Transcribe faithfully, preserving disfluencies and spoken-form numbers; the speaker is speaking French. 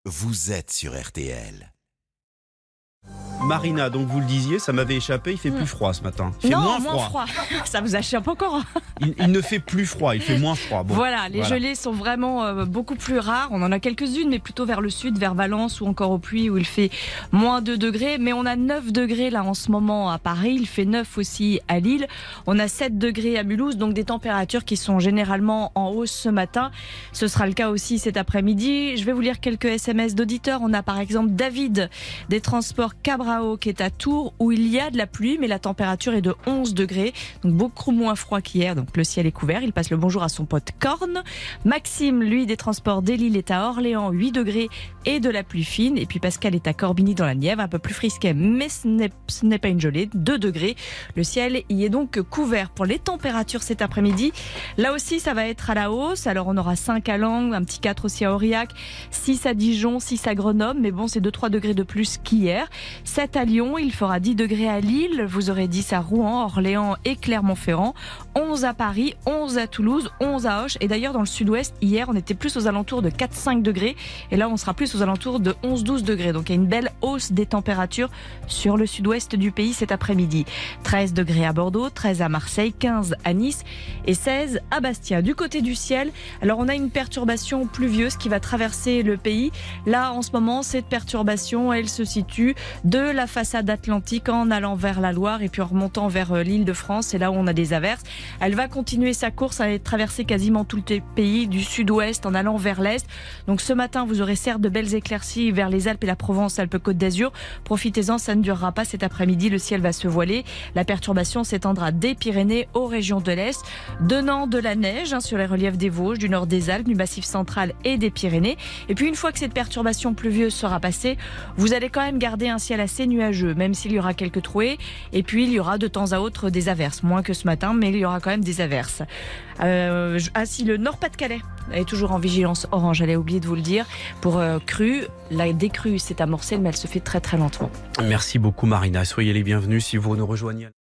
Vous êtes sur R T L. Marina, donc vous le disiez, ça m'avait échappé, il fait plus froid ce matin. Il fait non, moins, moins froid. froid. Ça vous échappe encore. Il, il ne fait plus froid, il fait moins froid. Bon, voilà, les voilà. gelées sont vraiment euh, beaucoup plus rares. On en a quelques-unes, mais plutôt vers le sud, vers Valence ou encore au Puy où il fait moins deux degrés. Mais on a neuf degrés là en ce moment à Paris. Il fait neuf aussi à Lille. On a sept degrés à Mulhouse, donc des températures qui sont généralement en hausse ce matin. Ce sera le cas aussi cet après-midi. Je vais vous lire quelques S M S d'auditeurs. On a par exemple David des transports Cabrao qui est à Tours où il y a de la pluie, mais la température est de onze degrés, donc beaucoup moins froid qu'hier. Donc le ciel est couvert. Il passe le bonjour à son pote Corne. Maxime, lui, des transports des Lille, est à Orléans, huit degrés et de la pluie fine. Et puis Pascal est à Corbigny dans la Nièvre, un peu plus frisquet, mais ce n'est, ce n'est pas une gelée, deux degrés. Le ciel y est donc couvert. Pour les températures cet après-midi, là aussi ça va être à la hausse. Alors on aura cinq à Langres, un petit quatre aussi à Aurillac, six à Dijon, six à Grenoble, mais bon, c'est deux trois degrés de plus qu'hier. sept à Lyon, il fera dix degrés à Lille, vous aurez dix à Rouen, Orléans et Clermont-Ferrand, onze à Paris, onze à Toulouse, onze à Auch. Et d'ailleurs dans le sud-ouest, hier on était plus aux alentours de quatre cinq degrés et là on sera plus aux alentours de onze douze degrés. Donc il y a une belle hausse des températures sur le sud-ouest du pays cet après-midi. treize degrés à Bordeaux, treize à Marseille, quinze à Nice et seize à Bastia. Du côté du ciel, alors on a une perturbation pluvieuse qui va traverser le pays. Là en ce moment, cette perturbation, elle se situe de la façade atlantique en allant vers la Loire et puis en remontant vers l'île de France. C'est là où on a des averses. Elle va continuer sa course, elle va traverser quasiment tout le pays du sud-ouest en allant vers l'est. Donc ce matin, vous aurez certes de belles éclaircies vers les Alpes et la Provence, Alpes-Côte d'Azur. Profitez-en, ça ne durera pas cet après-midi. Le ciel va se voiler. La perturbation s'étendra des Pyrénées aux régions de l'Est, donnant de la neige hein, sur les reliefs des Vosges, du nord des Alpes, du Massif central et des Pyrénées. Et puis une fois que cette perturbation pluvieuse sera passée, vous allez quand même garder un ciel assez nuageux, même s'il y aura quelques trouées. Et puis il y aura de temps à autre des averses, moins que ce matin, mais il y aura quand même des averses. Euh, ah si, le Nord-Pas-de-Calais est toujours en vigilance orange, j'allais oublier de vous le dire, pour euh, crue. La décrue s'est amorcée, mais elle se fait très très lentement. Merci beaucoup Marina, soyez les bienvenus si vous nous rejoignez.